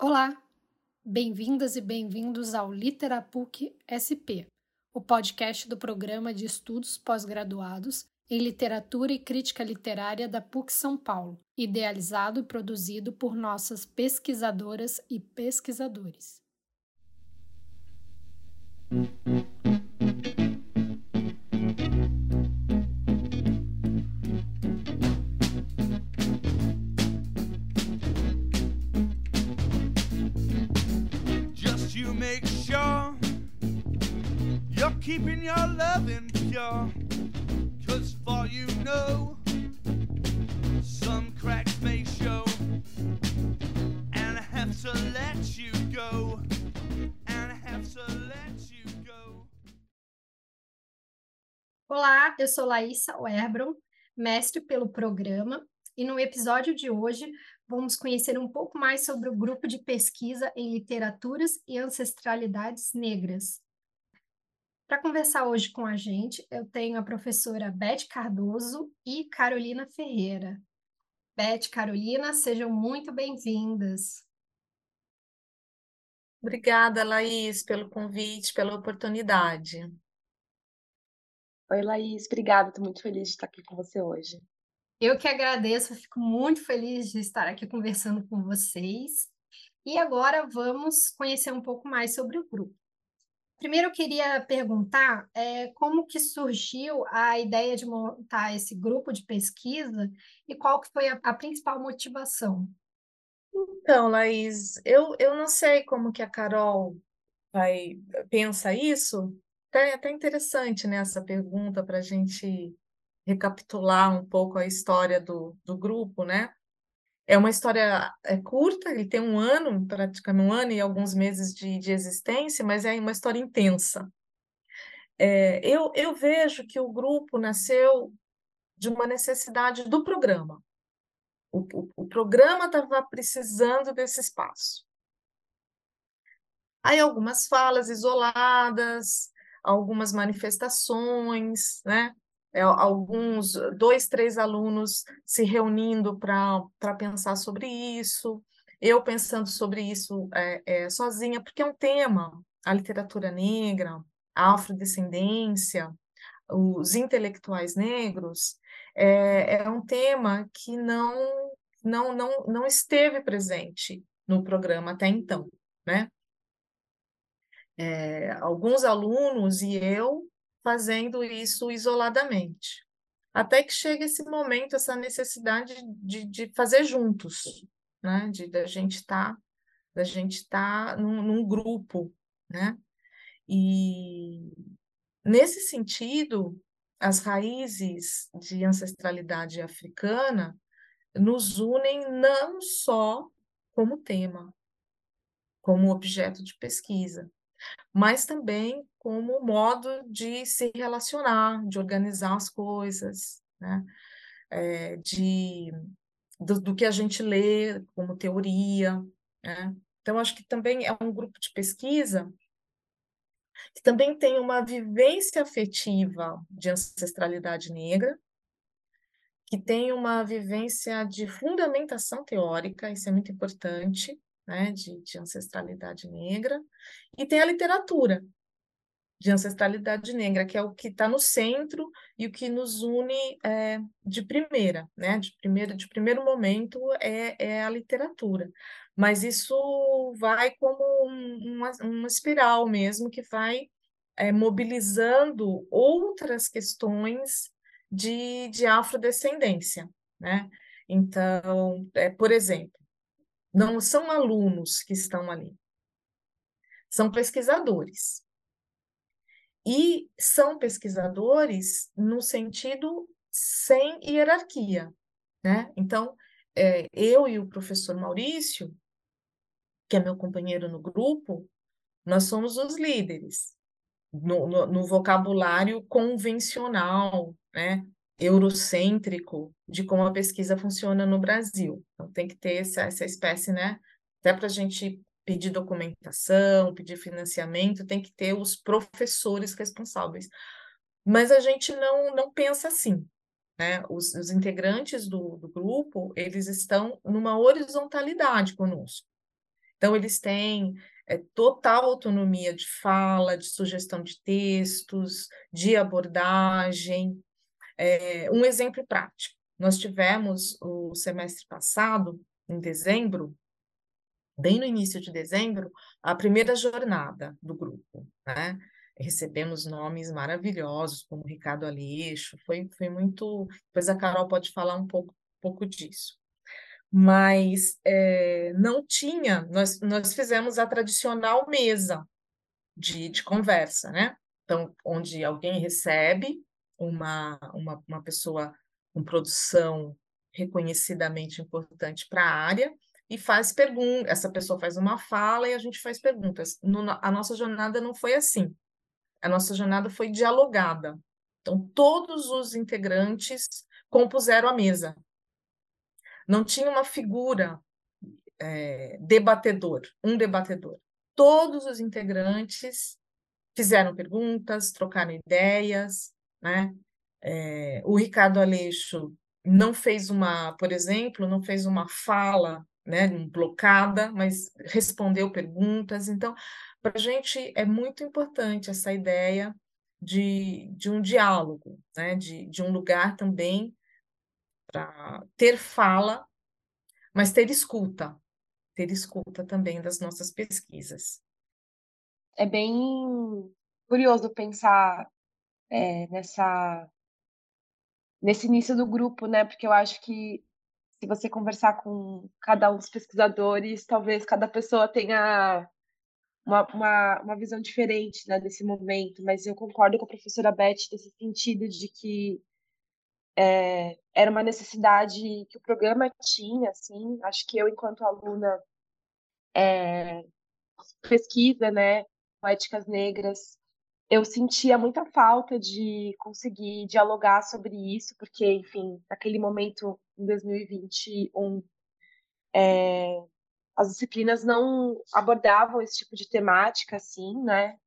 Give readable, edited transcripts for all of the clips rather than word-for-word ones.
Olá, bem-vindas e bem-vindos ao Literapuc SP, o podcast do Programa de Estudos Pós-Graduados em Literatura e Crítica Literária da PUC São Paulo, idealizado e produzido por nossas pesquisadoras e pesquisadores. Just you make sure you're keeping your loving pure, 'cause for you know some cracks may show, and I have to let you go, and I have to let you go. Olá, eu sou Laísa Werbron, mestre pelo programa, e no episódio de hoje vamos conhecer um pouco mais sobre o grupo de pesquisa em literaturas e ancestralidades negras. Para conversar hoje com a gente, eu tenho a professora Beth Cardoso e Carolina Ferreira. Beth, Carolina, sejam muito bem-vindas. Obrigada, Laís, pelo convite, pela oportunidade. Oi, Laís, obrigada, estou muito feliz de estar aqui com você hoje. Eu que agradeço, eu fico muito feliz de estar aqui conversando com vocês. E agora vamos conhecer um pouco mais sobre o grupo. Primeiro, eu queria perguntar como que surgiu a ideia de montar esse grupo de pesquisa e qual que foi a principal motivação. Então, Laís, eu não sei como que a Carol pensa isso. Até interessante, né, essa pergunta para a gente recapitular um pouco a história do grupo, né? É uma história curta, ele tem praticamente um ano e alguns meses de existência, mas é uma história intensa. Eu vejo que o grupo nasceu de uma necessidade do programa. O programa estava precisando desse espaço. Aí algumas falas isoladas, algumas manifestações, né? Alguns, 2, 3 alunos se reunindo para pensar sobre isso, eu pensando sobre isso sozinha, porque é um tema, a literatura negra, a afrodescendência, os intelectuais negros, é um tema que não esteve presente no programa até então, né? Alguns alunos e eu fazendo isso isoladamente. Até que chega esse momento, essa necessidade de fazer juntos, né? Da gente tá num grupo, né? E nesse sentido, as raízes de ancestralidade africana nos unem não só como tema, como objeto de pesquisa, mas também como modo de se relacionar, de organizar as coisas, né? Do que a gente lê como teoria, né? Então, acho que também é um grupo de pesquisa que também tem uma vivência afetiva de ancestralidade negra, que tem uma vivência de fundamentação teórica, isso é muito importante, né, de ancestralidade negra, e tem a literatura de ancestralidade negra, que é o que está no centro e o que nos une de primeira, né, de primeiro momento é a literatura. Mas isso vai como uma espiral mesmo, que vai mobilizando outras questões de afrodescendência, né? Então, por exemplo, não são alunos que estão ali, são pesquisadores. E são pesquisadores no sentido sem hierarquia, né? Então, eu e o professor Maurício, que é meu companheiro no grupo, nós somos os líderes no vocabulário convencional, né? Eurocêntrico de como a pesquisa funciona no Brasil. Então, tem que ter essa espécie, né? Até para a gente pedir documentação, pedir financiamento, tem que ter os professores responsáveis. Mas a gente não pensa assim, né? Os integrantes do grupo, eles estão numa horizontalidade conosco. Então, eles têm total autonomia de fala, de sugestão de textos, de abordagem. Um exemplo prático: nós tivemos o semestre passado, em dezembro, bem no início de dezembro, a primeira jornada do grupo, né? Recebemos nomes maravilhosos, como Ricardo Aleixo, foi muito. Depois a Carol pode falar um pouco disso. Mas não tinha, nós fizemos a tradicional mesa de conversa, né? Então, onde alguém recebe uma pessoa com produção reconhecidamente importante para a área e faz perguntas. Essa pessoa faz uma fala e a gente faz perguntas. A nossa jornada não foi assim. A nossa jornada foi dialogada. Então, todos os integrantes compuseram a mesa. Não tinha uma figura debatedor, um debatedor. Todos os integrantes fizeram perguntas, trocaram ideias, né? O Ricardo Aleixo não fez por exemplo, não fez uma fala, né, blocada, mas respondeu perguntas. Então, para a gente é muito importante essa ideia de um diálogo, né, de um lugar também para ter fala, mas ter escuta também das nossas pesquisas. É bem curioso pensar nesse início do grupo, né? Porque eu acho que se você conversar com cada um dos pesquisadores, talvez cada pessoa tenha uma visão diferente, né, desse momento, mas eu concordo com a professora Beth nesse sentido de que era uma necessidade que o programa tinha, assim. Acho que eu, enquanto aluna, pesquisa, né, poéticas negras, eu sentia muita falta de conseguir dialogar sobre isso, porque, enfim, naquele momento, em 2021, as disciplinas não abordavam esse tipo de temática, assim, né?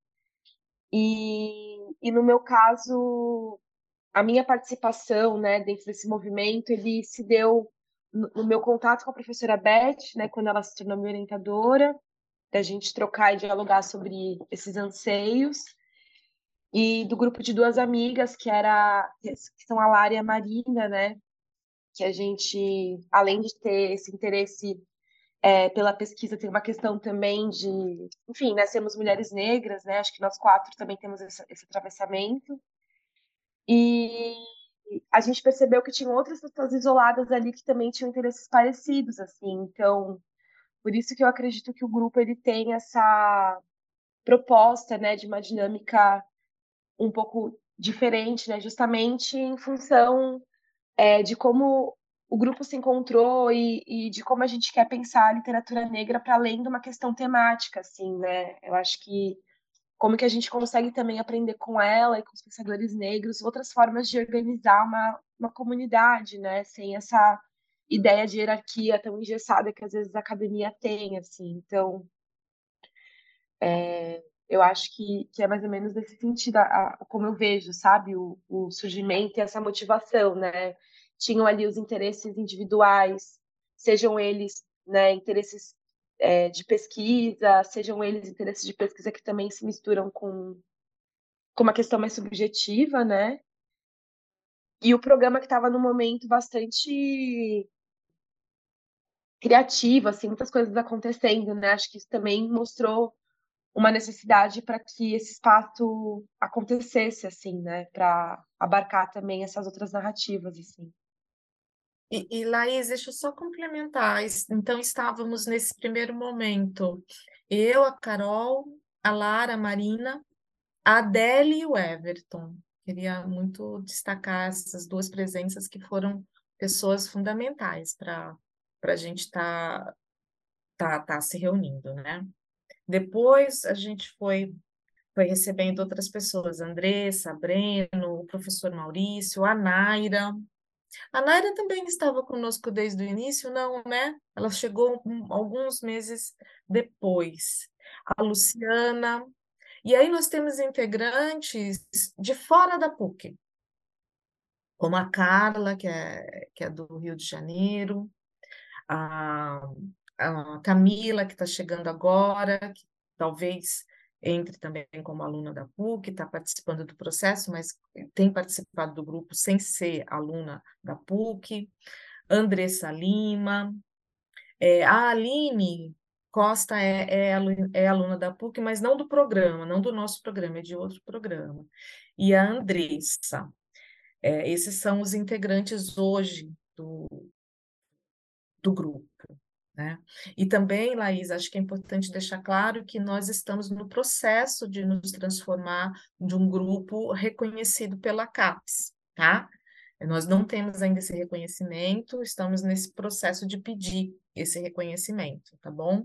E no meu caso, a minha participação, né, dentro desse movimento, ele se deu no meu contato com a professora Beth, né, quando ela se tornou minha orientadora, da gente trocar e dialogar sobre esses anseios, e do grupo de duas amigas, que são a Lara e a Marina, né, que a gente, além de ter esse interesse pela pesquisa, tem uma questão também de, enfim, né, sermos mulheres negras, né, acho que nós quatro também temos esse atravessamento, e a gente percebeu que tinham outras pessoas isoladas ali que também tinham interesses parecidos, assim. Então, por isso que eu acredito que o grupo ele tem essa proposta, né, de uma dinâmica um pouco diferente, né, justamente em função de como o grupo se encontrou e de como a gente quer pensar a literatura negra para além de uma questão temática, assim, né? Eu acho que como que a gente consegue também aprender com ela e com os pensadores negros outras formas de organizar uma comunidade, né? Sem essa ideia de hierarquia tão engessada que às vezes a academia tem, assim. Então, eu acho que é mais ou menos nesse sentido, como eu vejo, sabe? O surgimento e essa motivação, né? Tinham ali os interesses individuais, sejam eles, né, interesses de pesquisa, sejam eles interesses de pesquisa que também se misturam com uma questão mais subjetiva, né? E o programa que estava num momento bastante criativo, assim, muitas coisas acontecendo, né? Acho que isso também mostrou uma necessidade para que esse espaço acontecesse, assim, né? Para abarcar também essas outras narrativas, assim. E Laís, deixa eu só complementar. Então, estávamos nesse primeiro momento, eu, a Carol, a Lara, a Marina, a Adele e o Everton. Queria muito destacar essas duas presenças que foram pessoas fundamentais para a gente estar tá se reunindo, né? Depois a gente foi recebendo outras pessoas, Andressa, Breno, o professor Maurício, a Naira. A Naira também estava conosco desde o início, não, né? Ela chegou alguns meses depois. A Luciana. E aí nós temos integrantes de fora da PUC, como a Carla, que é do Rio de Janeiro, a, a Camila, que está chegando agora, que talvez entre também como aluna da PUC, está participando do processo, mas tem participado do grupo sem ser aluna da PUC. Andressa Lima, a Aline Costa é aluna da PUC, mas não do programa, não do nosso programa, é de outro programa. E a Andressa. Esses são os integrantes hoje do grupo, né? E também, Laís, acho que é importante deixar claro que nós estamos no processo de nos transformar de um grupo reconhecido pela CAPES, tá? Nós não temos ainda esse reconhecimento, estamos nesse processo de pedir esse reconhecimento, tá bom?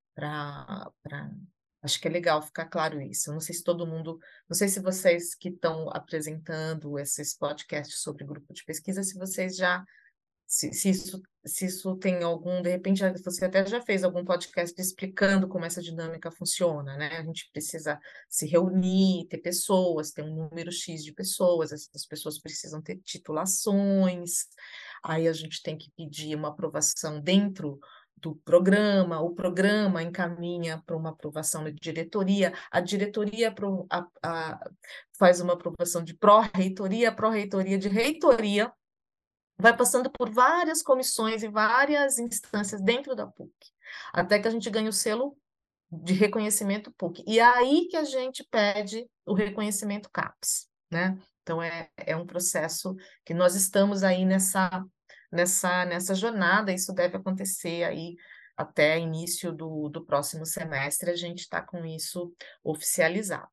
Acho que é legal ficar claro isso. Não sei se todo mundo, não sei se vocês que estão apresentando esses podcasts sobre grupo de pesquisa, se vocês já se isso tem algum, de repente, você até já fez algum podcast explicando como essa dinâmica funciona, né? A gente precisa se reunir, ter pessoas, ter um número X de pessoas, essas pessoas precisam ter titulações, aí a gente tem que pedir uma aprovação dentro do programa, o programa encaminha para uma aprovação na diretoria, a diretoria faz uma aprovação de pró-reitoria, a pró-reitoria de reitoria, vai passando por várias comissões e várias instâncias dentro da PUC, até que a gente ganha o selo de reconhecimento PUC. E é aí que a gente pede o reconhecimento CAPES, né? Então, é um processo que nós estamos aí nessa jornada, isso deve acontecer aí até início do próximo semestre, a gente está com isso oficializado.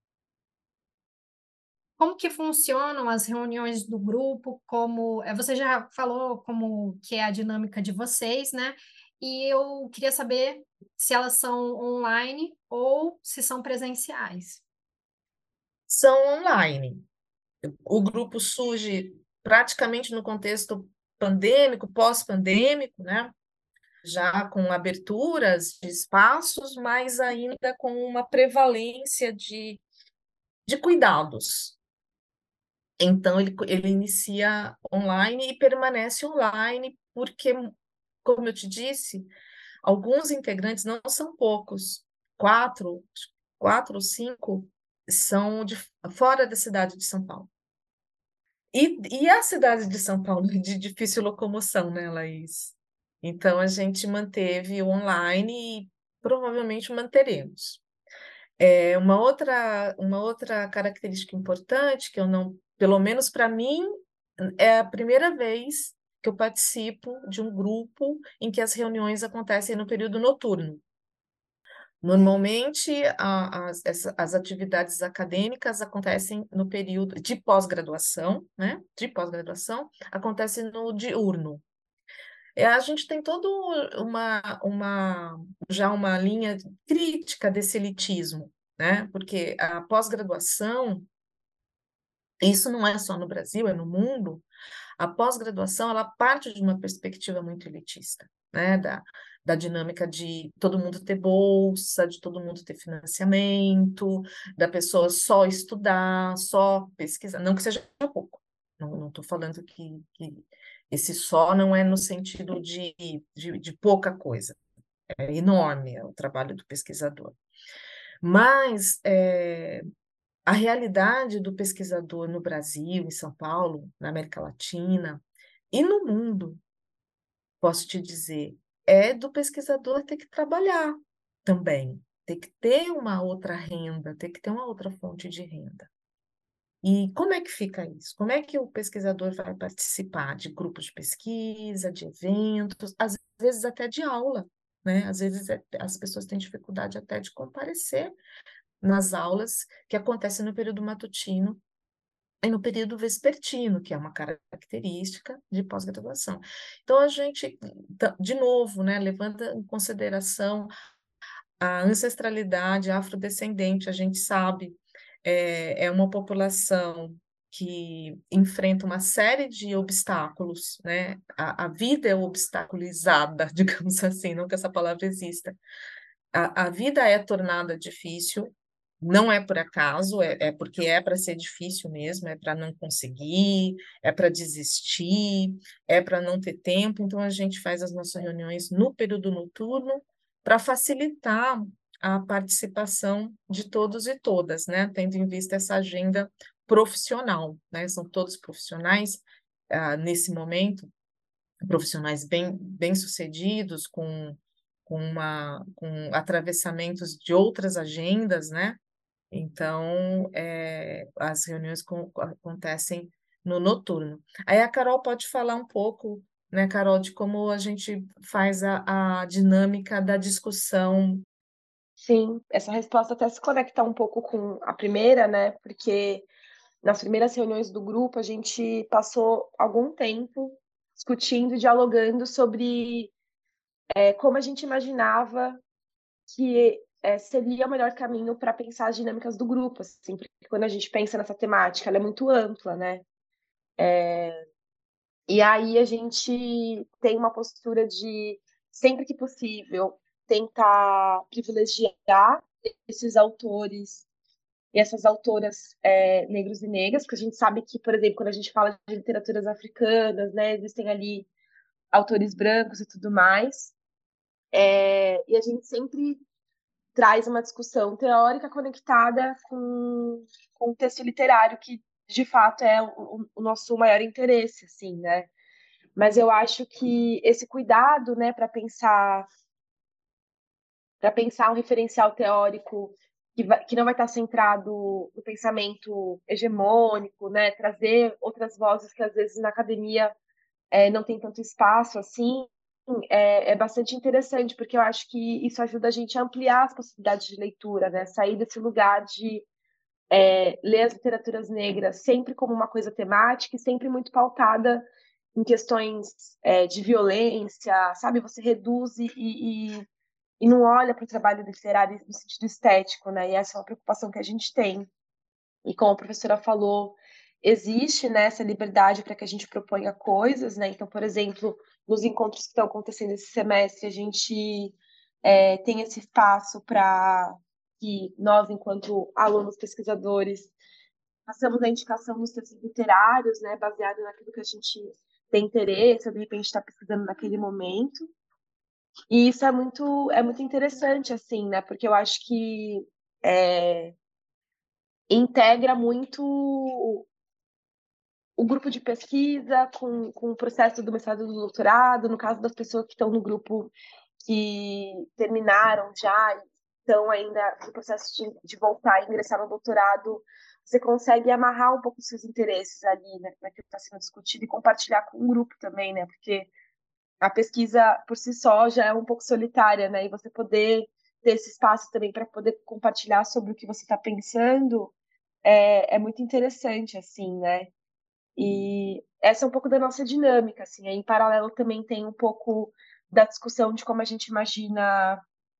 Como que funcionam as reuniões do grupo? Você já falou como que é a dinâmica de vocês, né? E eu queria saber se elas são online ou se são presenciais. São online. O grupo surge praticamente no contexto pandêmico, pós-pandêmico, né? Já com aberturas de espaços, mas ainda com uma prevalência de cuidados. Então, ele inicia online e permanece online, porque, como eu te disse, alguns integrantes, não são poucos, quatro ou cinco, são fora da cidade de São Paulo. E a cidade de São Paulo é de difícil locomoção, né, Laís? Então, a gente manteve o online e provavelmente manteremos. Uma outra característica importante, que eu não, pelo menos para mim, é a primeira vez que eu participo de um grupo em que as reuniões acontecem no período noturno. Normalmente, as atividades acadêmicas acontecem no período de pós-graduação, né? De pós-graduação, acontece no diurno. A gente tem toda já uma linha crítica desse elitismo, né? Porque a pós-graduação, isso não é só no Brasil, é no mundo, a pós-graduação, ela parte de uma perspectiva muito elitista, né? Da dinâmica de todo mundo ter bolsa, de todo mundo ter financiamento, da pessoa só estudar, só pesquisar, não que seja pouco, não estou falando que esse só não é no sentido de pouca coisa, é enorme o trabalho do pesquisador. Mas a realidade do pesquisador no Brasil, em São Paulo, na América Latina e no mundo, posso te dizer, é do pesquisador ter que trabalhar também, ter que ter uma outra renda, ter que ter uma outra fonte de renda. E como é que fica isso? Como é que o pesquisador vai participar de grupos de pesquisa, de eventos, às vezes até de aula, né? Às vezes as pessoas têm dificuldade até de comparecer nas aulas que acontecem no período matutino e no período vespertino, que é uma característica de pós-graduação. Então, a gente, de novo, né, levando em consideração a ancestralidade afrodescendente, a gente sabe, é uma população que enfrenta uma série de obstáculos, né? A vida é obstaculizada, digamos assim, não que essa palavra exista. A vida é tornada difícil, Não é por acaso, é porque é para ser difícil mesmo, é para não conseguir, é para desistir, é para não ter tempo. Então, a gente faz as nossas reuniões no período noturno para facilitar a participação de todos e todas, né? Tendo em vista essa agenda profissional, né? São todos profissionais, nesse momento, profissionais bem-sucedidos, com atravessamentos de outras agendas, né? Então, as reuniões acontecem no noturno. Aí a Carol pode falar um pouco, né, Carol, de como a gente faz a dinâmica da discussão. Sim, essa resposta até se conecta um pouco com a primeira, né? Porque nas primeiras reuniões do grupo a gente passou algum tempo discutindo, dialogando sobre como a gente imaginava que seria o melhor caminho para pensar as dinâmicas do grupo, assim, porque quando a gente pensa nessa temática, ela é muito ampla, né? E aí a gente tem uma postura de, sempre que possível, tentar privilegiar esses autores e essas autoras negros e negras, porque a gente sabe que, por exemplo, quando a gente fala de literaturas africanas, né, existem ali autores brancos e tudo mais, e a gente sempre traz uma discussão teórica conectada com o texto literário, que de fato é o nosso maior interesse, assim, né? Mas eu acho que esse cuidado, né, para pensar um referencial teórico que não vai estar centrado no pensamento hegemônico, né, trazer outras vozes que às vezes na academia não tem tanto espaço assim, é bastante interessante, porque eu acho que isso ajuda a gente a ampliar as possibilidades de leitura, né, sair desse lugar de ler as literaturas negras sempre como uma coisa temática e sempre muito pautada em questões de violência, sabe? Você reduz e não olha para o trabalho literário no sentido estético, né? E essa é uma preocupação que a gente tem. E como a professora falou, existe, né, essa liberdade para que a gente proponha coisas, né? Então, por exemplo, nos encontros que estão acontecendo esse semestre, a gente tem esse espaço para que nós, enquanto alunos pesquisadores, façamos a indicação nos textos literários, né, baseado naquilo que a gente tem interesse, ou de repente está pesquisando naquele momento. E isso é muito interessante, assim, né? Porque eu acho que integra muito o grupo de pesquisa com o processo do mestrado e do doutorado, no caso das pessoas que estão no grupo que terminaram já e estão ainda no processo de voltar e ingressar no doutorado, você consegue amarrar um pouco os seus interesses ali, né, naquilo que está sendo discutido e compartilhar com o grupo também, né, porque a pesquisa por si só já é um pouco solitária, né, e você poder ter esse espaço também para poder compartilhar sobre o que você está pensando é muito interessante, assim, né. E essa é um pouco da nossa dinâmica, assim. Aí, em paralelo, também tem um pouco da discussão de como a gente imagina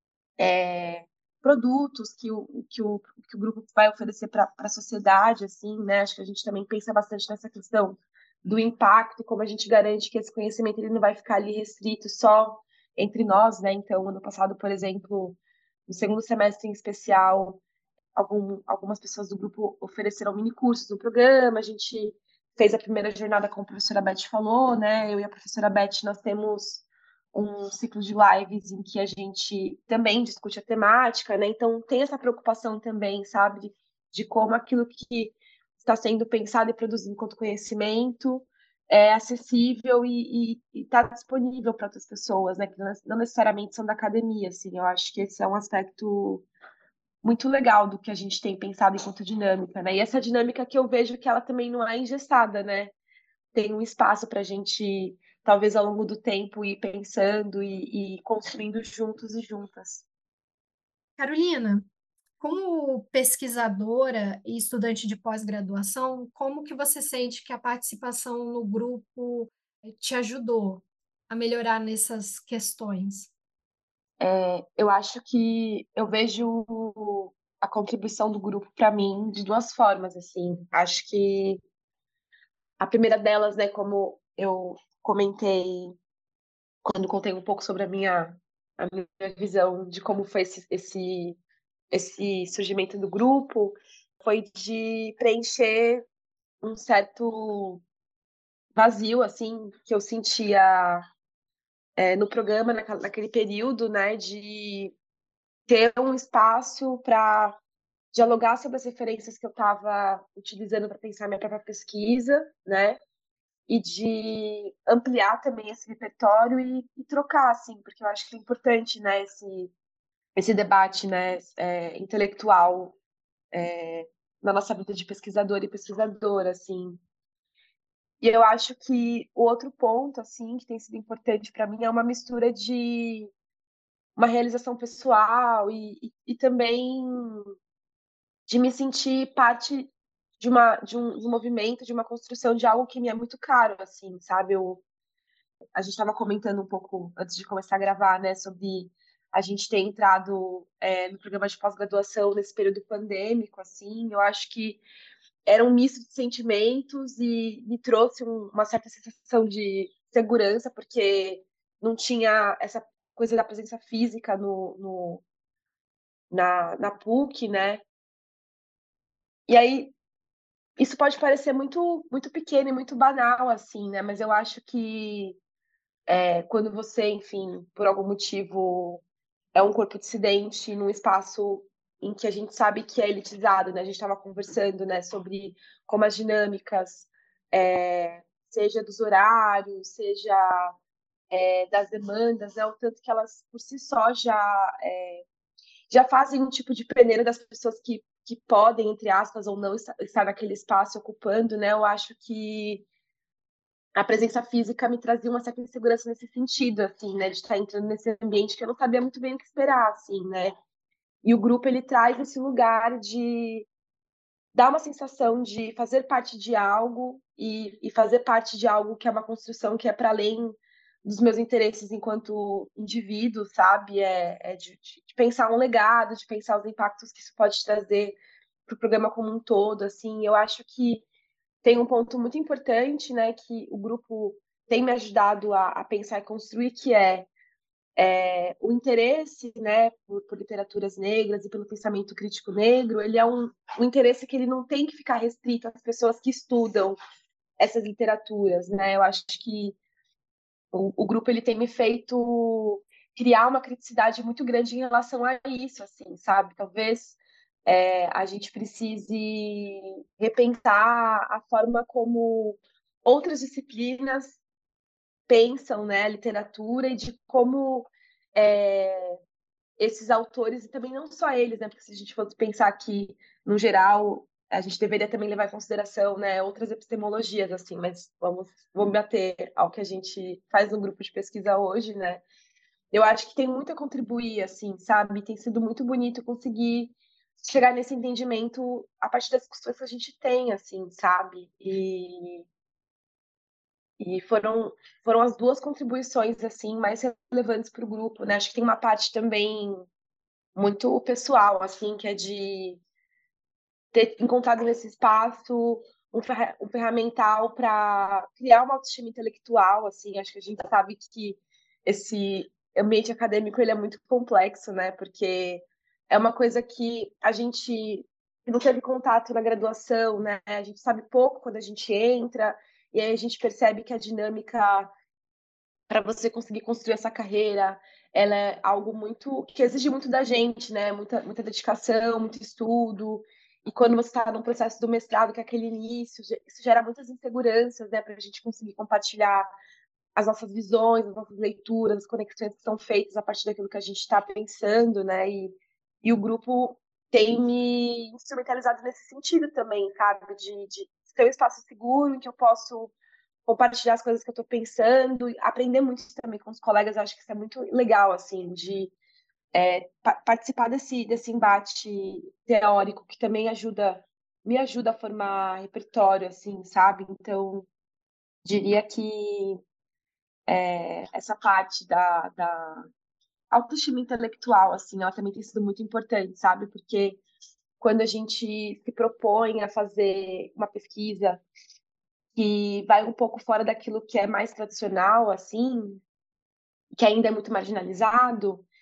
produtos que o grupo vai oferecer para a sociedade, assim, né? Acho que a gente também pensa bastante nessa questão do impacto e como a gente garante que esse conhecimento ele não vai ficar ali restrito só entre nós, né? Então, ano passado, por exemplo, no segundo semestre em especial, algumas pessoas do grupo ofereceram mini cursos no programa, a gente fez a primeira jornada, como a professora Beth falou, né? Eu e a professora Beth, nós temos um ciclo de lives em que a gente também discute a temática, né? Então tem essa preocupação também, sabe, de como aquilo que está sendo pensado e produzido enquanto conhecimento é acessível e está disponível para outras pessoas, né? Que não necessariamente são da academia, assim. Eu acho que esse é um aspecto muito legal do que a gente tem pensado enquanto dinâmica, né? E essa dinâmica que eu vejo que ela também não é engessada, né? Tem um espaço para a gente, talvez ao longo do tempo, ir pensando e construindo juntos e juntas. Carolina, como pesquisadora e estudante de pós-graduação, como que você sente que a participação no grupo te ajudou a melhorar nessas questões? Eu acho que eu vejo a contribuição do grupo para mim de duas formas, assim. Acho que a primeira delas, né, como eu comentei quando contei um pouco sobre a minha visão de como foi esse surgimento do grupo foi de preencher um certo vazio, assim, que eu sentia no programa, naquele período, né, de ter um espaço para dialogar sobre as referências que eu estava utilizando para pensar minha própria pesquisa, né, e de ampliar também esse repertório e trocar, assim, porque eu acho que é importante, né, esse debate, né, intelectual na nossa vida de pesquisador e pesquisadora, assim. E eu acho que o outro ponto, assim, que tem sido importante para mim é uma mistura de uma realização pessoal e também de me sentir parte de um movimento, de uma construção de algo que me é muito caro, assim, sabe? A gente estava comentando um pouco antes de começar a gravar, né, sobre a gente ter entrado no programa de pós-graduação nesse período pandêmico, assim. Eu acho que era um misto de sentimentos e me trouxe uma certa sensação de segurança, porque não tinha essa coisa da presença física na PUC, né? E aí, isso pode parecer muito, muito pequeno e muito banal, assim, né? Mas eu acho que quando você, enfim, por algum motivo é um corpo dissidente num espaço em que a gente sabe que é elitizado, né? A gente estava conversando, né, sobre como as dinâmicas, seja dos horários, seja das demandas, né, o tanto que elas por si só já fazem um tipo de peneira das pessoas que podem, entre aspas, ou não estar naquele espaço ocupando, né? Eu acho que a presença física me trazia uma certa insegurança nesse sentido, assim, né, de estar entrando nesse ambiente que eu não sabia muito bem o que esperar, assim, né? E o grupo ele traz esse lugar de dar uma sensação de fazer parte de algo e fazer parte de algo que é uma construção que é para além dos meus interesses enquanto indivíduo, sabe? De pensar um legado, de pensar os impactos que isso pode trazer para o programa como um todo, assim. Eu acho que tem um ponto muito importante, né, que o grupo tem me ajudado a pensar e construir, que o interesse, né, por literaturas negras e pelo pensamento crítico negro. Ele é um interesse que ele não tem que ficar restrito às pessoas que estudam essas literaturas, né? Eu acho que o grupo ele tem me feito criar uma criticidade muito grande em relação a isso, assim, sabe? Talvez a gente precise repensar a forma como outras disciplinas pensam, né, a literatura e de como esses autores, e também não só eles, né, porque se a gente fosse pensar que, no geral, a gente deveria também levar em consideração, né, outras epistemologias, assim, mas vamos bater ao que a gente faz no grupo de pesquisa hoje, né, eu acho que tem muito a contribuir, assim, sabe, tem sido muito bonito conseguir chegar nesse entendimento a partir das discussões que a gente tem, assim, sabe, e foram as duas contribuições, assim, mais relevantes para o grupo, né, acho que tem uma parte também muito pessoal, assim, que é de ter encontrado nesse espaço um ferramental para criar uma autoestima intelectual, assim, acho que a gente sabe que esse ambiente acadêmico ele é muito complexo, né, porque é uma coisa que a gente não teve contato na graduação, né, a gente sabe pouco quando a gente entra, e aí a gente percebe que a dinâmica para você conseguir construir essa carreira, ela é algo muito que exige muito da gente, né? Muita dedicação, muito estudo. E quando você está no processo do mestrado, que é aquele início, isso gera muitas inseguranças, né? Para a gente conseguir compartilhar as nossas visões, as nossas leituras, as conexões que são feitas a partir daquilo que a gente está pensando, né? E o grupo tem me instrumentalizado nesse sentido também, sabe? De ter um espaço seguro em que eu posso compartilhar as coisas que eu estou pensando, aprender muito também com os colegas. Eu acho que isso é muito legal, assim, de participar desse embate teórico, que também me ajuda a formar repertório, assim, sabe? Então, diria que essa parte da autoestima intelectual, assim, ela também tem sido muito importante, sabe? Porque quando a gente se propõe a fazer uma pesquisa que vai um pouco fora daquilo que é mais tradicional, assim, que ainda é muito marginalizado,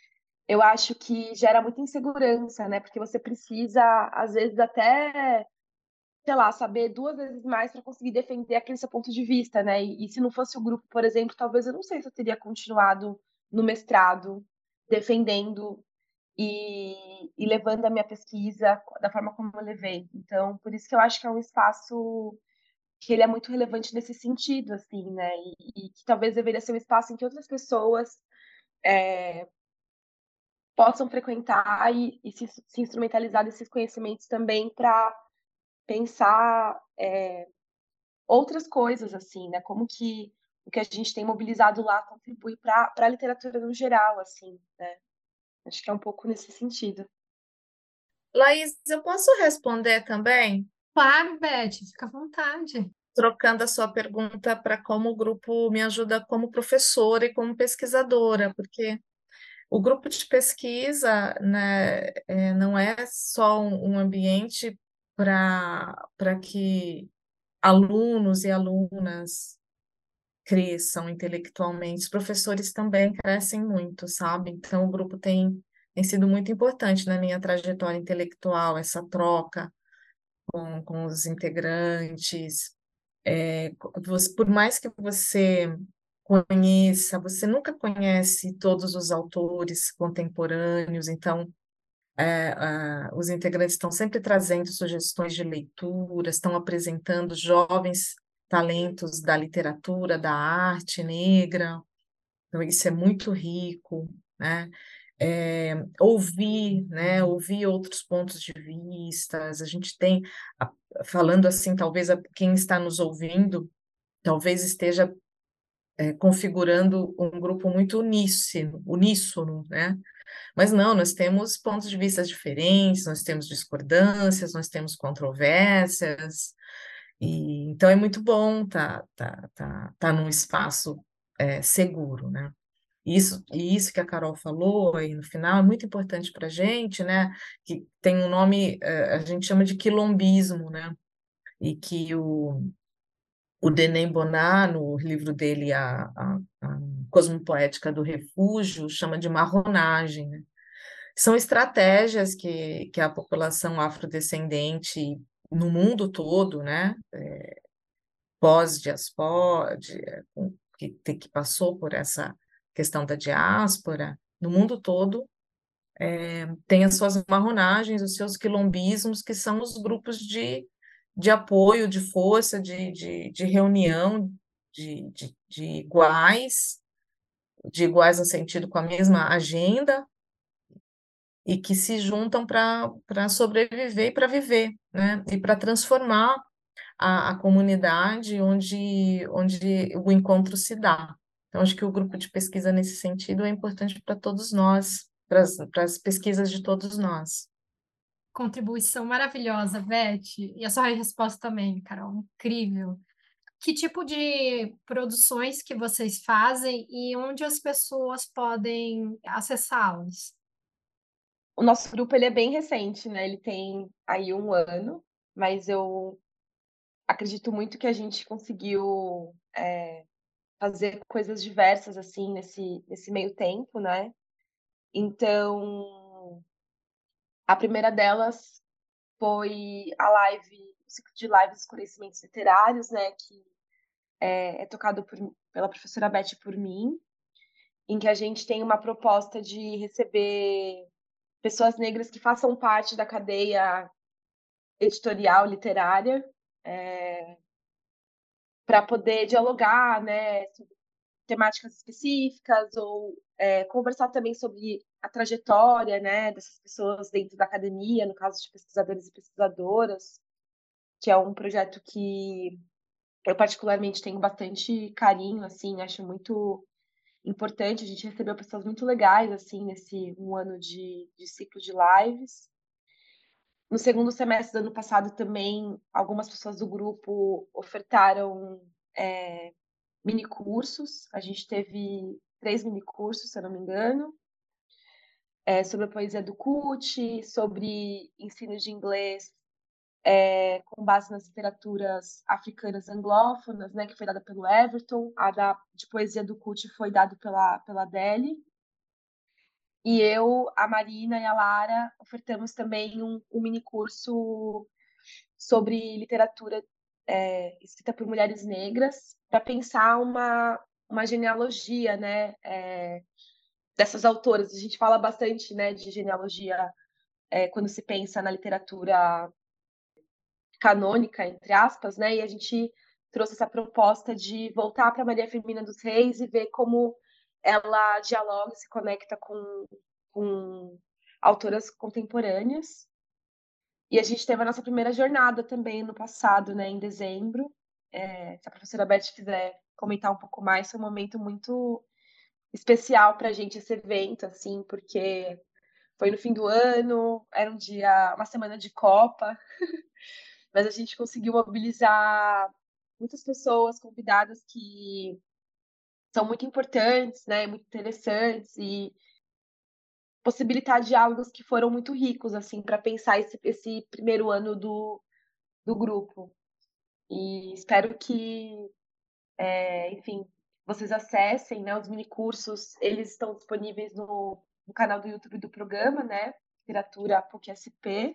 eu acho que gera muita insegurança, né? Porque você precisa, às vezes, até, sei lá, saber 2 vezes mais para conseguir defender aquele seu ponto de vista, né? E se não fosse o grupo, por exemplo, talvez eu não sei se eu teria continuado no mestrado defendendo e levando a minha pesquisa da forma como eu levei. Então, por isso que eu acho que é um espaço que ele é muito relevante nesse sentido, assim, né? E que talvez deveria ser um espaço em que outras pessoas possam frequentar e se instrumentalizar desses conhecimentos também para pensar outras coisas, assim, né? Como que o que a gente tem mobilizado lá contribui para a literatura no geral, assim, né? Acho que é um pouco nesse sentido. Laís, eu posso responder também, Claro, Beth, fica à vontade. trocando a sua pergunta para como o grupo me ajuda como professora e como pesquisadora, porque o grupo de pesquisa, né, não é só um ambiente para que alunos e alunas cresçam intelectualmente, os professores também crescem muito, sabe? Então, o grupo tem sido muito importante na minha trajetória intelectual, essa troca com os integrantes. Por mais que você conheça, você nunca conhece todos os autores contemporâneos, então os integrantes estão sempre trazendo sugestões de leitura, estão apresentando jovens talentos da literatura, da arte negra, então isso é muito rico, né? Ouvir, né? Ouvir outros pontos de vistas, a gente tem, falando assim, talvez quem está nos ouvindo, talvez esteja configurando um grupo muito uníssono, né? Mas não, nós temos pontos de vista diferentes, nós temos discordâncias, nós temos controvérsias, e então é muito bom tá num espaço seguro, né? E isso que a Carol falou aí no final é muito importante para a gente, né? Que tem um nome, a gente chama de quilombismo, né? E que o Denis Bonnat, no livro dele, a Cosmopoética do Refúgio, chama de marronagem, né? São estratégias que a população afrodescendente no mundo todo, né, pós-diaspora, que passou por essa questão da diáspora, no mundo todo, tem as suas marronagens, os seus quilombismos, que são os grupos de apoio, de força, de reunião de de iguais no sentido com a mesma agenda, e que se juntam para sobreviver e para viver, né? E para transformar a comunidade onde o encontro se dá. Então, acho que o grupo de pesquisa, nesse sentido, é importante para todos nós, para as pesquisas de todos nós. Contribuição maravilhosa, Beth. E a sua resposta também, Carol, incrível. Que tipo de produções que vocês fazem e onde as pessoas podem acessá-las? O nosso grupo ele é bem recente, né? Ele tem aí 1 ano, mas eu acredito muito que a gente conseguiu fazer coisas diversas assim nesse meio tempo, né? Então, a primeira delas foi a live, o ciclo de lives Conhecimentos Literários, né? Que é tocado pela professora Beth e por mim, em que a gente tem uma proposta de receber pessoas negras que façam parte da cadeia editorial literária, para poder dialogar, né, sobre temáticas específicas ou conversar também sobre a trajetória, né, dessas pessoas dentro da academia, no caso de pesquisadores e pesquisadoras, que é um projeto que eu particularmente tenho bastante carinho, assim, acho muito importante. A gente recebeu pessoas muito legais, assim, nesse 1 ano de ciclo de lives. No segundo semestre do ano passado também, algumas pessoas do grupo ofertaram minicursos. A gente teve 3 minicursos, se eu não me engano, sobre a poesia do Kuti, sobre ensino de inglês com base nas literaturas africanas anglófonas, né, que foi dada pelo Everton. A de poesia do Kuti foi dada pela Adele. E eu, a Marina e a Lara ofertamos também um mini curso sobre literatura escrita por mulheres negras, para pensar uma genealogia, né, dessas autoras. A gente fala bastante, né, de genealogia quando se pensa na literatura canônica, entre aspas, né, e a gente trouxe essa proposta de voltar para Maria Firmina dos Reis e ver como ela dialoga, se conecta com autoras contemporâneas. E a gente teve a nossa primeira jornada também no passado, né, em dezembro. Se a professora Beth quiser comentar um pouco mais, foi um momento muito especial para a gente esse evento, assim, porque foi no fim do ano, era uma semana de Copa, mas a gente conseguiu mobilizar muitas pessoas convidadas que são muito importantes, né, muito interessantes e possibilitar diálogos que foram muito ricos, assim, para pensar esse primeiro ano do grupo. E espero que, enfim, vocês acessem, né, os minicursos, eles estão disponíveis no canal do YouTube do programa, né, Literatura PUC-SP,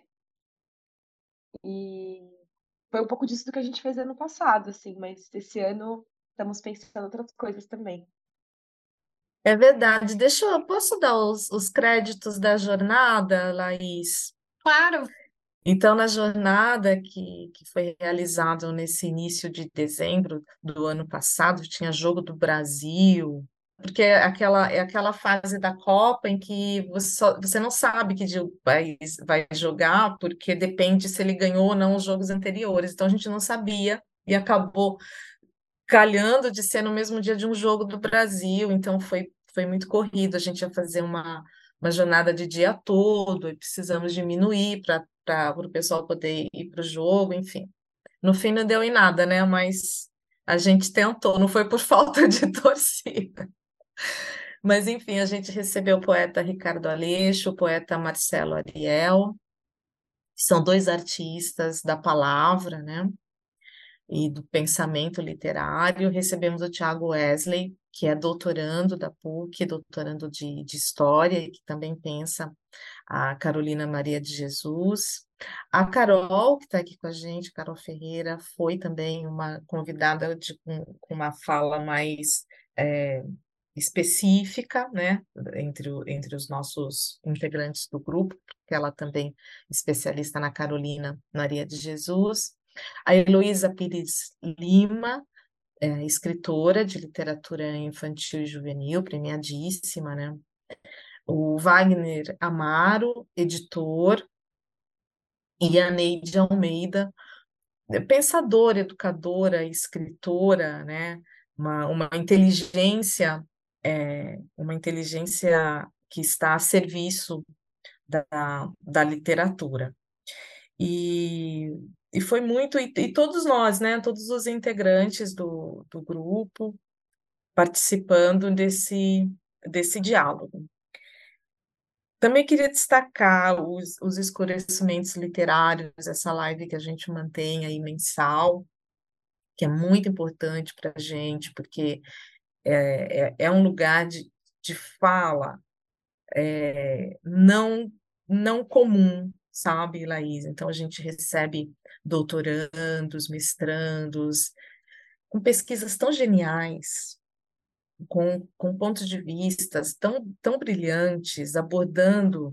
e foi um pouco disso do que a gente fez ano passado, assim, mas esse ano estamos pensando em outras coisas também. É verdade. Posso dar os créditos da jornada, Laís? Claro, Então, na jornada que foi realizada nesse início de dezembro do ano passado, tinha Jogo do Brasil, porque é aquela fase da Copa em que você não sabe que dia o país vai jogar, porque depende se ele ganhou ou não os jogos anteriores. Então, a gente não sabia e acabou calhando de ser no mesmo dia de um jogo do Brasil, então foi muito corrido. A gente ia fazer uma jornada de dia todo e precisamos diminuir para o pessoal poder ir para o jogo, enfim. No fim não deu em nada, né? Mas a gente tentou, não foi por falta de torcida. Mas enfim, a gente recebeu o poeta Ricardo Aleixo, o poeta Marcelo Ariel, que são dois artistas da palavra, né? E do pensamento literário. Recebemos o Tiago Wesley, que é doutorando da PUC, doutorando de História, e que também pensa a Carolina Maria de Jesus. A Carol, que está aqui com a gente, Carol Ferreira, foi também uma convidada com uma fala mais específica, né, entre os nossos integrantes do grupo, porque ela também é especialista na Carolina Maria de Jesus. A Heloísa Pires Lima, escritora de literatura infantil e juvenil, premiadíssima, né? O Wagner Amaro, editor, e a Neide Almeida, pensadora, educadora, escritora, né? Uma inteligência que está a serviço da literatura. E, e foi muito, e todos nós, né, todos os integrantes do grupo participando desse diálogo. Também queria destacar os esclarecimentos literários, essa live que a gente mantém aí mensal, que é muito importante para a gente, porque é um lugar de fala não comum, sabe, Laís? Então, a gente recebe doutorandos, mestrandos, com pesquisas tão geniais, com pontos de vista tão brilhantes, abordando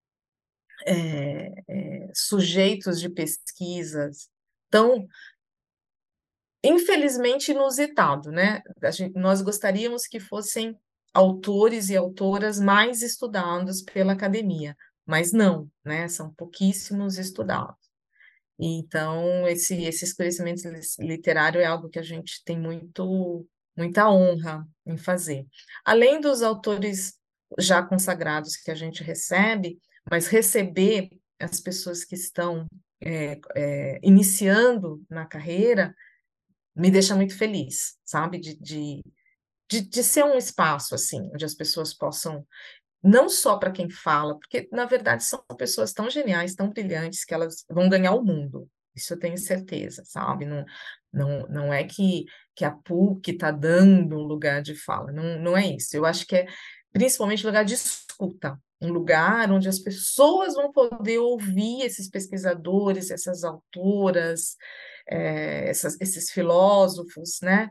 sujeitos de pesquisas tão, infelizmente, inusitado, né? Nós gostaríamos que fossem autores e autoras mais estudados pela academia, mas não, né? São pouquíssimos estudados. Então, esse esclarecimento literário é algo que a gente tem muita honra em fazer. Além dos autores já consagrados que a gente recebe, mas receber as pessoas que estão iniciando na carreira me deixa muito feliz, sabe? De ser um espaço assim, onde as pessoas possam não só para quem fala, porque na verdade são pessoas tão geniais, tão brilhantes, que elas vão ganhar o mundo. Isso eu tenho certeza, sabe? Não é que a PUC está dando um lugar de fala, não é isso. Eu acho que é principalmente lugar de escuta, um lugar onde as pessoas vão poder ouvir esses pesquisadores, essas autoras, esses filósofos, né?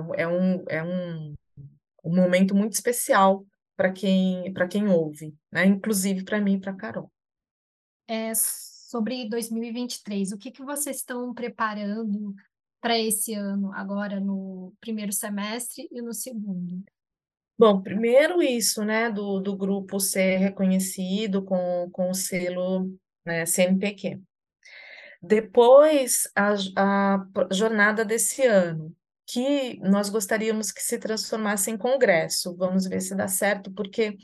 É um momento muito especial para quem ouve, né? Inclusive para mim e para a Carol. Sobre 2023, o que que vocês estão preparando para esse ano, agora no primeiro semestre e no segundo? Bom, primeiro isso, né, do grupo ser reconhecido com o selo, né, CNPq. Depois, a jornada desse ano, que nós gostaríamos que se transformasse em congresso. Vamos ver se dá certo, porque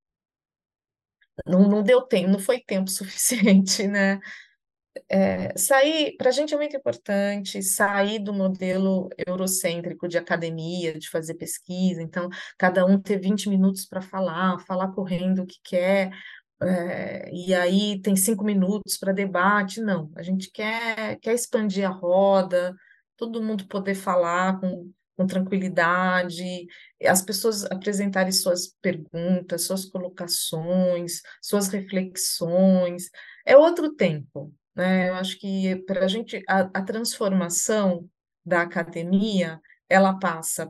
não deu tempo, não foi tempo suficiente, né? Sair, para a gente é muito importante sair do modelo eurocêntrico de academia, de fazer pesquisa, então cada um ter 20 minutos para falar correndo o que quer, e aí tem 5 minutos para debate. Não, a gente quer expandir a roda, todo mundo poder falar com tranquilidade, as pessoas apresentarem suas perguntas, suas colocações, suas reflexões. É outro tempo, né? Eu acho que para a gente, a transformação da academia, ela passa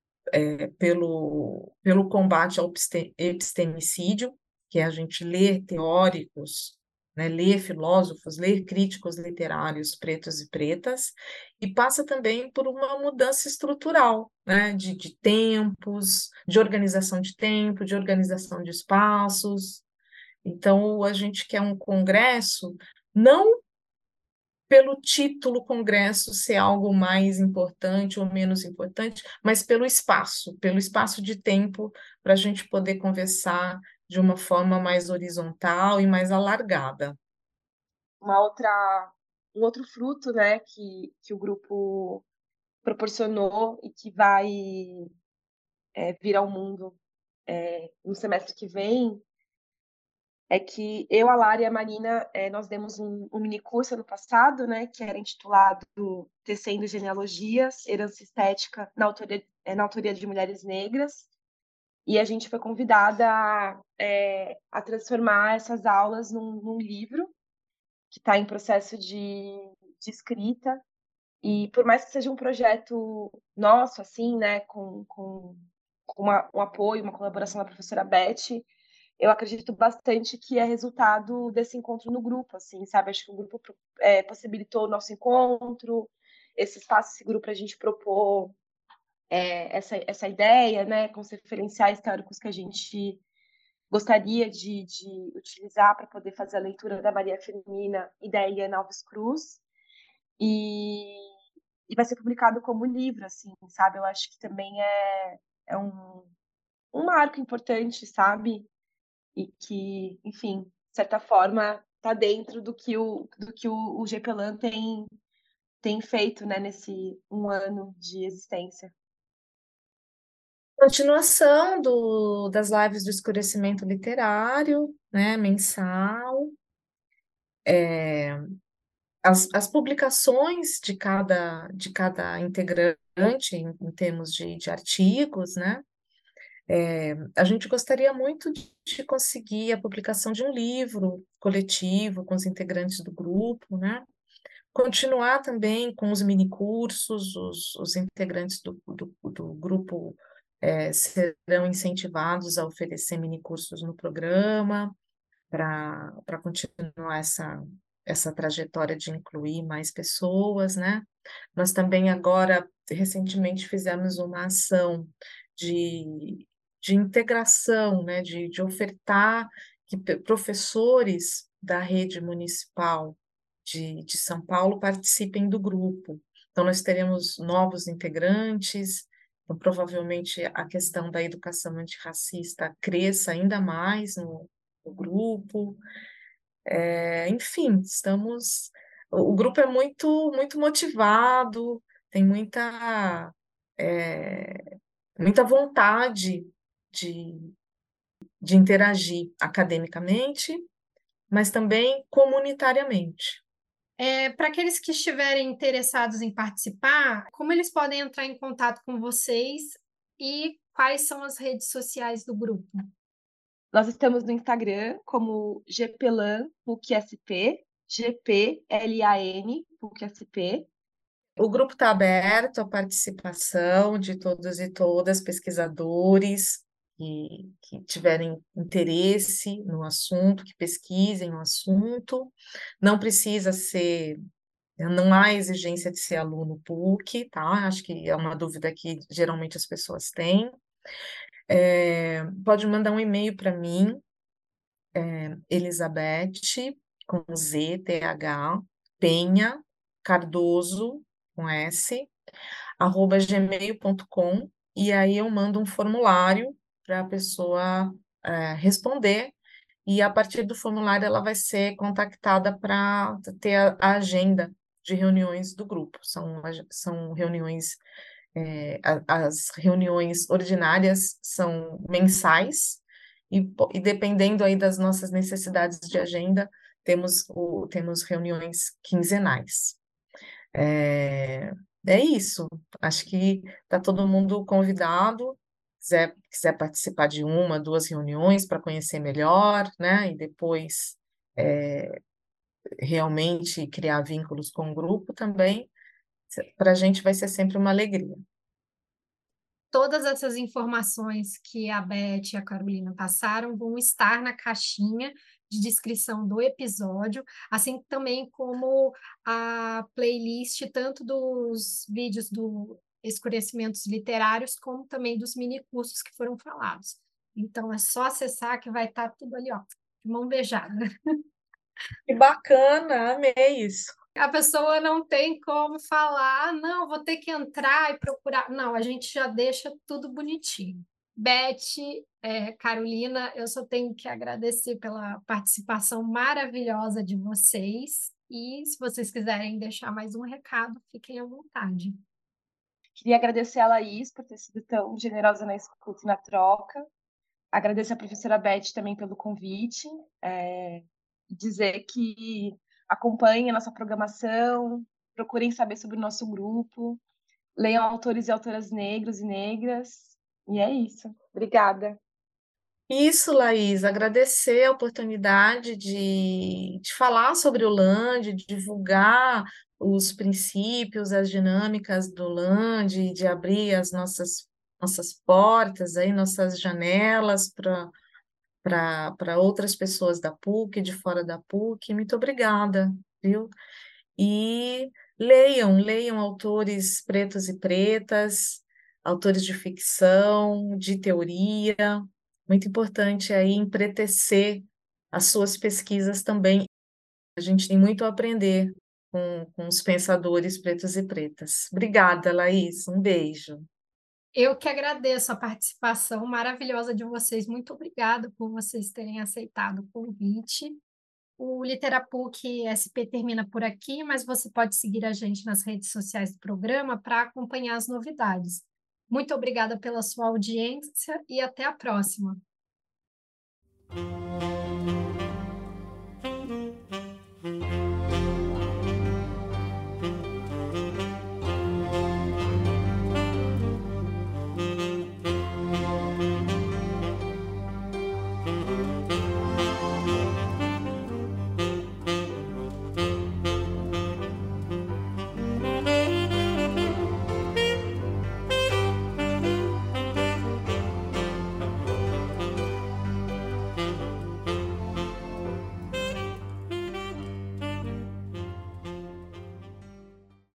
pelo combate ao epistemicídio, que é a gente ler teóricos, né, ler filósofos, ler críticos literários pretos e pretas, e passa também por uma mudança estrutural, né, de tempos, de organização de tempo, de organização de espaços. Então, a gente quer um congresso, não pelo título congresso ser algo mais importante ou menos importante, mas pelo espaço de tempo para a gente poder conversar de uma forma mais horizontal e mais alargada. Um outro fruto, né, que o grupo proporcionou e que vai vir ao mundo no semestre que vem é que eu, a Lara e a Marina, nós demos um mini curso ano passado, né, que era intitulado Tecendo Genealogias, Herança Estética na autoria de mulheres negras, e a gente foi convidada a transformar essas aulas num livro que está em processo de escrita, e por mais que seja um projeto nosso, assim, né, com um apoio, uma colaboração da professora Beth, eu acredito bastante que é resultado desse encontro no grupo, assim, sabe? Acho que o grupo possibilitou o nosso encontro, esse espaço seguro para a gente propor essa ideia, né? Com os referenciais teóricos que a gente gostaria de utilizar para poder fazer a leitura da Maria Firmina e da Eliana Alves Cruz. E vai ser publicado como livro, assim, sabe? Eu acho que também é um marco importante, sabe? E que, enfim, de certa forma, está dentro do que o GPLAN tem feito, né, nesse um ano de existência. Continuação das lives do escurecimento literário, né, mensal. As publicações de cada integrante em termos de artigos, né? A gente gostaria muito de conseguir a publicação de um livro coletivo com os integrantes do grupo, né? Continuar também com os minicursos, os integrantes do grupo serão incentivados a oferecer minicursos no programa para continuar essa trajetória de incluir mais pessoas, né? Nós também agora, recentemente, fizemos uma ação de integração, né? De ofertar que professores da rede municipal de São Paulo participem do grupo. Então, nós teremos novos integrantes, então, provavelmente a questão da educação antirracista cresça ainda mais no grupo. Enfim, o grupo é muito motivado, tem muita vontade de interagir academicamente, mas também comunitariamente. Para aqueles que estiverem interessados em participar, como eles podem entrar em contato com vocês e quais são as redes sociais do grupo? Nós estamos no Instagram como GPLAN PUC-SP, GPLAN PUC-SP. O grupo está aberto à participação de todos e todas, pesquisadores que tiverem interesse no assunto, que pesquisem o assunto. Não precisa ser, não há exigência de ser aluno PUC, tá? Acho que é uma dúvida que geralmente as pessoas têm. Pode mandar um e-mail para mim, Elizabeth, com Z, TH, Penha, Cardoso, com S, @gmail.com, e aí eu mando um formulário para a pessoa responder, e a partir do formulário ela vai ser contactada para ter a agenda de reuniões do grupo. São reuniões, as reuniões ordinárias são mensais, e dependendo aí das nossas necessidades de agenda, temos reuniões quinzenais. É isso. Acho que está todo mundo convidado. Quiser participar de uma, duas reuniões para conhecer melhor, né? E depois realmente criar vínculos com o grupo também, para a gente vai ser sempre uma alegria. Todas essas informações que a Beth e a Carolina passaram vão estar na caixinha de descrição do episódio, assim também como a playlist tanto dos vídeos do Escurecimentos Literários, como também dos mini cursos que foram falados. Então é só acessar que vai estar tudo ali, ó, de mão beijada. Que bacana, amei isso. A pessoa não tem como falar, não, vou ter que entrar e procurar. Não, a gente já deixa tudo bonitinho. Beth, Carolina, eu só tenho que agradecer pela participação maravilhosa de vocês. E se vocês quiserem deixar mais um recado, fiquem à vontade. Queria agradecer a Laís por ter sido tão generosa na escuta e na troca. Agradecer a professora Beth também pelo convite. Dizer que acompanhem a nossa programação, procurem saber sobre o nosso grupo, leiam autores e autoras negros e negras. E é isso. Obrigada. Isso, Laís, agradecer a oportunidade de falar sobre o LAN, de divulgar os princípios, as dinâmicas do LAN, de abrir as nossas portas, aí, nossas janelas para outras pessoas da PUC, de fora da PUC. Muito obrigada, viu? E leiam autores pretos e pretas, autores de ficção, de teoria. Muito importante aí empretecer as suas pesquisas também. A gente tem muito a aprender com os pensadores pretos e pretas. Obrigada, Laís. Um beijo. Eu que agradeço a participação maravilhosa de vocês. Muito obrigada por vocês terem aceitado o convite. O Literapuc SP termina por aqui, mas você pode seguir a gente nas redes sociais do programa para acompanhar as novidades. Muito obrigada pela sua audiência e até a próxima.